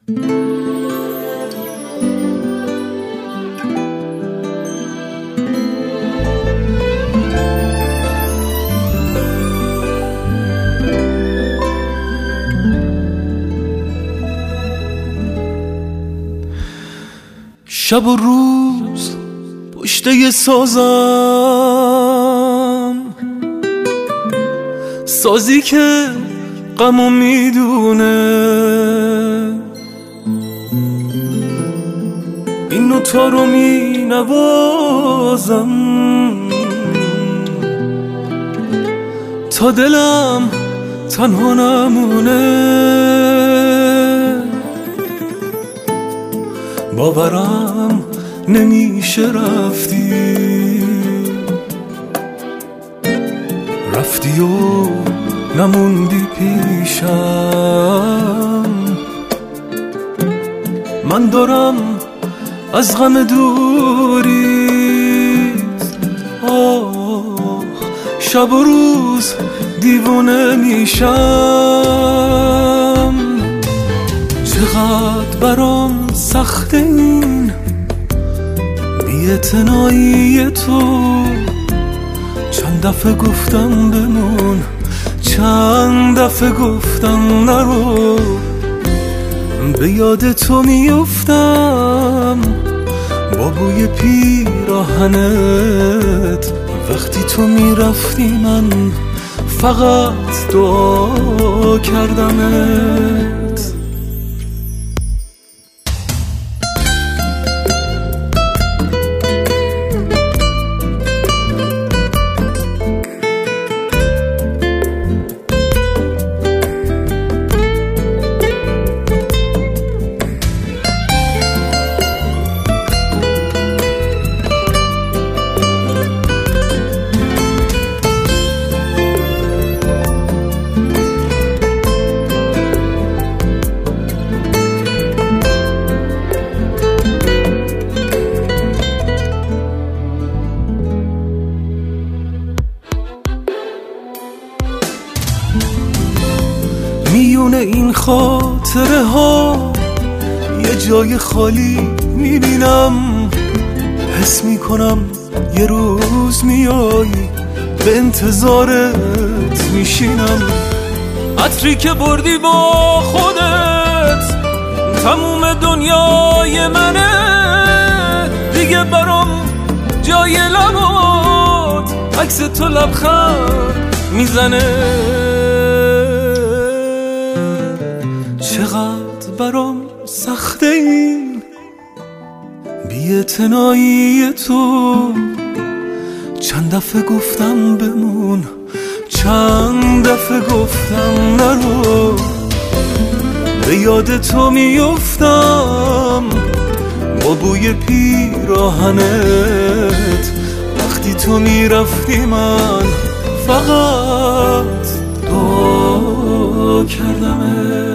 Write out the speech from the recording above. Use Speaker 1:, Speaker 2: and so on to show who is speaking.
Speaker 1: شب و روز پشت یه سازم، سازی که غمو میدونه، این نوتا رو می نوازم تا دلم تنها نمونه. باورم نمیشه رفتی و نموندی پیشم. من دارم از غم دوریت شب و روز دیوونه میشم. چقدر برام سخته این بی‌اعتنایی تو، چند دفعه گفتم بمون، چند دفعه گفتم نرو. به یاد تو میافتم با بوی پیراهنت، وقتی تو میرفتی من فقط دعا کردمت. میونه این خاطره ها یه جای خالی میبینم، حس میکنم یه روز میای، به انتظارت میشینم. عطری که بردی با خودت تموم دنیای منه، دیگه برام جای لبات عکس تو لبخند میزنه. چقدر برام سخته این بی‌اعتنایی تو، چند دفعه گفتم بمون، چند دفعه گفتم نرو. به یاد تو میافتم با بوی پیراهنت، وقتی تو میرفتی من فقط دعا کردمت.